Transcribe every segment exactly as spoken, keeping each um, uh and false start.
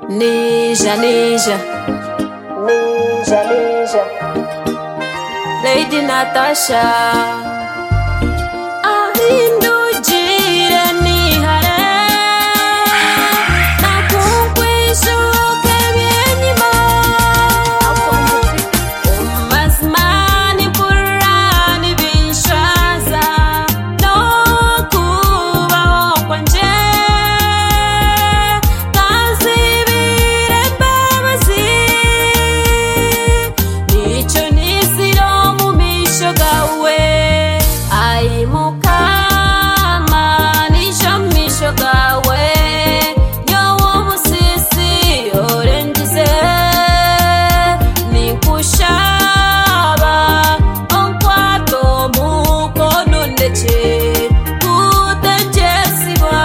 Ninja, Ninja, Ninja, Ninja, Lady Natasha. Ahindukire nihare, nakukwishuke byenyima. Umazimani purani binshaza, no kubaho kwanje. Kazibire mbabazi, nico nisiro mu misho gawe. Ai mukama nico misho gawe, nyowo musisi orengize. Nikushaba onkwato mukono ndetse kutegesiba.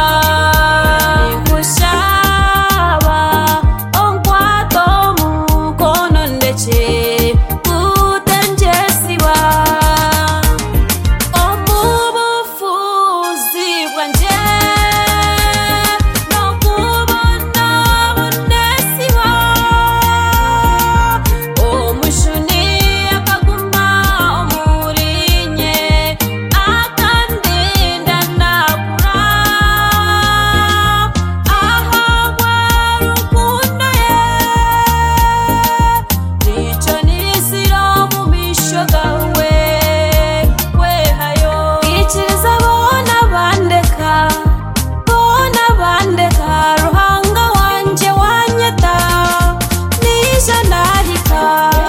Nikushaba onkwato mukono ndetse kutegesiba. Omubufuzi bwanje nokubona bunesiba. Omushuni akaguma omurinye, akandinda nakura. Ahabwa rukundo ye, nico nisiro mu misho gawe. Wehayo ikiriza bona bandeka, bona bandeka. Ruhanga wanje wanyata nisha narika.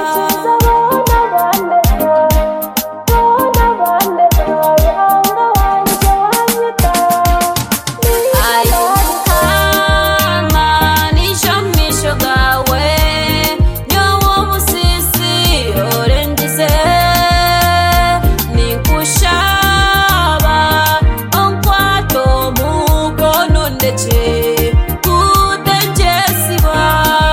Ai mukama nico misho gawe, nyowo musisi orengize. Nikushaba onkwato mukono ndetse kutegesiba.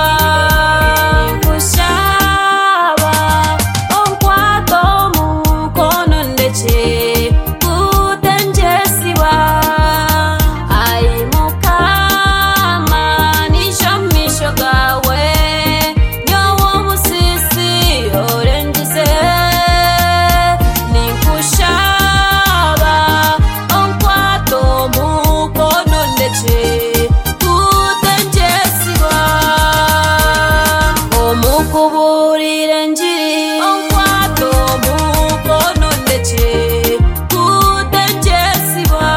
Nikushaba onkwato mukono ndetse kutegesiba. Ai mukama nico misho gawe, nyowo musisi orengize. Nikushaba onkwato mukono ndetse kutegesiba. Omukuburire njiri onkwato mukono ndetse kutegesiba.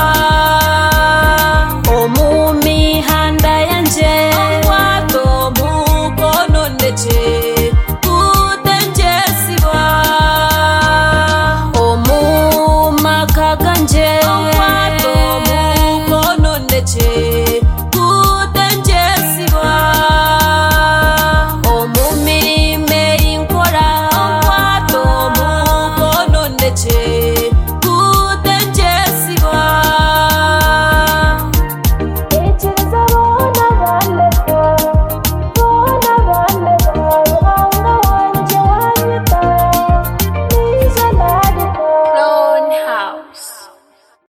Omumihanda yanje onkwato mukono ndetse kutegesiba. Omumaka ganje